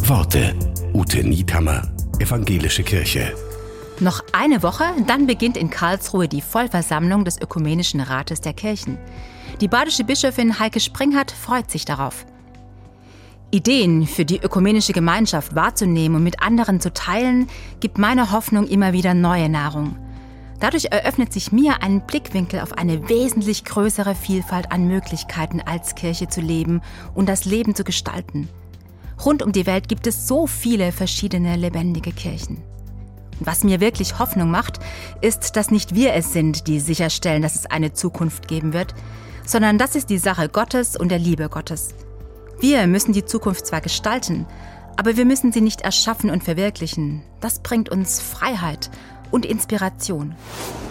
Worte. Ute Niethammer, Evangelische Kirche. Noch eine Woche, dann beginnt in Karlsruhe die Vollversammlung des Ökumenischen Rates der Kirchen. Die badische Bischöfin Heike Springhardt freut sich darauf. Ideen für die ökumenische Gemeinschaft wahrzunehmen und mit anderen zu teilen, gibt meiner Hoffnung immer wieder neue Nahrung. Dadurch eröffnet sich mir ein Blickwinkel auf eine wesentlich größere Vielfalt an Möglichkeiten, als Kirche zu leben und das Leben zu gestalten. Rund um die Welt gibt es so viele verschiedene lebendige Kirchen. Und was mir wirklich Hoffnung macht, ist, dass nicht wir es sind, die sicherstellen, dass es eine Zukunft geben wird, sondern das ist die Sache Gottes und der Liebe Gottes. Wir müssen die Zukunft zwar gestalten, aber wir müssen sie nicht erschaffen und verwirklichen. Das bringt uns Freiheit und Inspiration.